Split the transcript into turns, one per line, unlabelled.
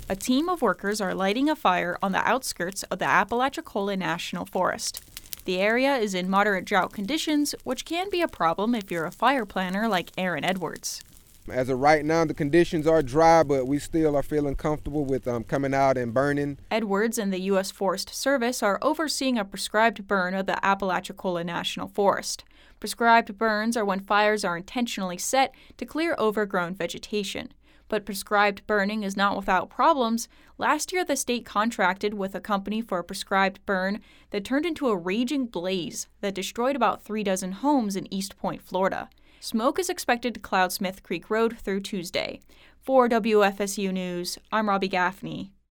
A team of workers are lighting a fire on the outskirts of the Apalachicola National Forest. The area is in moderate drought conditions, which can be a problem if you're a fire planner like Aaron Edwards.
As of right now, the conditions are dry, but we still are feeling comfortable with coming out and burning.
Edwards and the U.S. Forest Service are overseeing a prescribed burn of the Apalachicola National Forest. Prescribed burns are when fires are intentionally set to clear overgrown vegetation. But prescribed burning is not without problems. Last year, the state contracted with a company for a prescribed burn that turned into a raging blaze that destroyed about 36 homes in East Point, Florida. Smoke is expected to cloud Smith Creek Road through Tuesday. For WFSU News, I'm Robbie Gaffney.